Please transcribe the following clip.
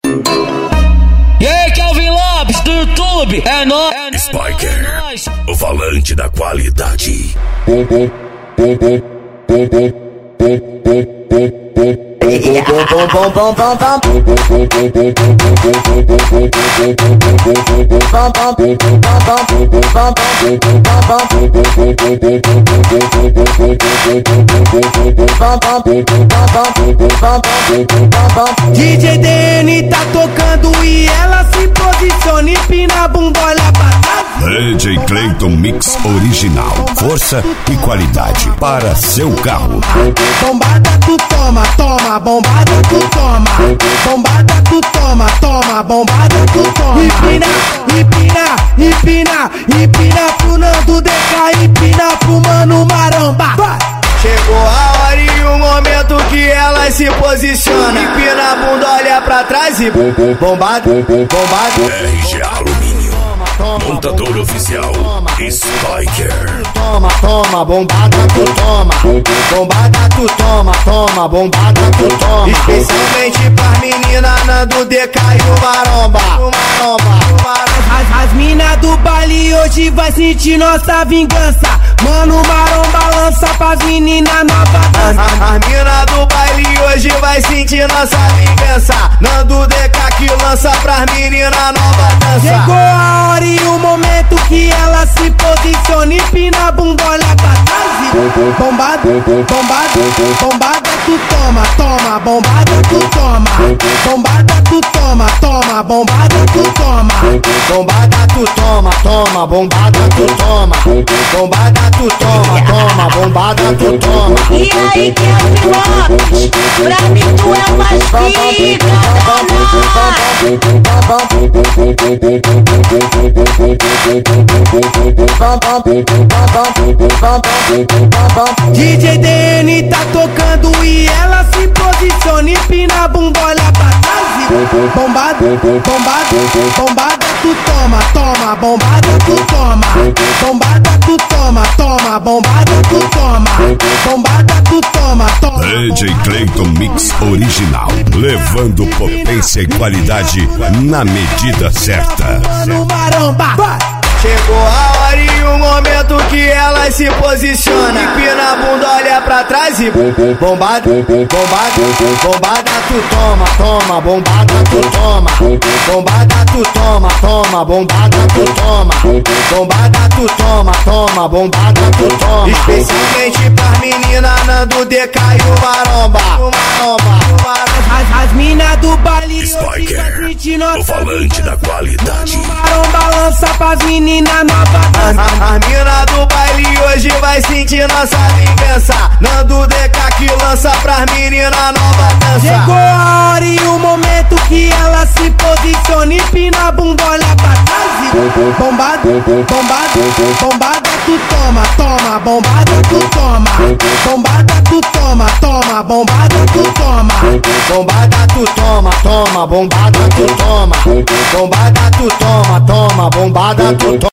E aí, Kelvin Lopes do YouTube, é nóis. Spiker, o falante da qualidade. DJ DN tá tocando e ela se posiciona, empina a bunda, olha pra trás. DJ Clayton Mix original, força e qualidade para seu carro. Bombada tu toma, toma, bombada tu toma. Bombada tu toma, toma, bombada tu toma. Empina, empina, empina, empina pro Nando DK, empina pro Mano Maromba. Chegou a hora e o momento que ela se posiciona. Empina a bunda, olha pra trás e bombada, bombada. RG Alumínio, montador oficial, Spiker. Toma, toma, bombada tu toma. Bombada tu toma, toma, bombada tu toma. Especialmente pra menina Nando DK e o Maromba. As mina do baile hoje vai sentir nossa vingança. Mano Maromba lança pras menina nova dança. As mina do baile hoje vai sentir nossa vingança. Nando DK que lança pras menina nova dança. Chegou a hora e o momento que ela se posiciona, empina a bunda, olha pra trás e bombada, bombada, bombada tu toma, toma, bombada tu toma. Bombada tu toma, toma, bombada tu toma. Bombada tu toma, toma, bombada tu toma. Bombada tu toma, toma, bombada tu toma. E aí, Kelvin Lopes, pra mim tu é mais pica, DJ DN tá tocando e ela se posiciona, empina a bunda, olha pra trás e bombada, bombada, bombada tu toma, toma, bombada tu toma. Bombada tu toma, toma, bombada tu toma. Bombada tu toma, toma. DJ Clayton Mix original, levando potência e qualidade na medida certa. Mano Maromba. Chegou a hora e o momento que ela se posiciona. Empina a bunda, olha pra trás e bombada, bombada, bombada tu toma, toma, bombada tu toma. Bombada tu toma, toma, bombada tu toma. Bombada tu toma, toma, bombada tu toma. Especialmente pra menina Nando DK e o Maromba. As mina do baile Spiker, o falante da qualidade. Maromba lança pras menina nova dança. As mina do baile hoje vai sentir nossa vingança. Nando DK que lança pras menina nova dança. Chegou a hora e o momento que ela se posiciona, empina a bunda, olha pra trás e bombada, bombada, bombada tu toma, toma, bombada tu toma. Bombada tu toma, toma, bombada tu toma. Bombada tu toma, toma, bombada tu toma. Bombada tu toma, toma, bombada tu toma.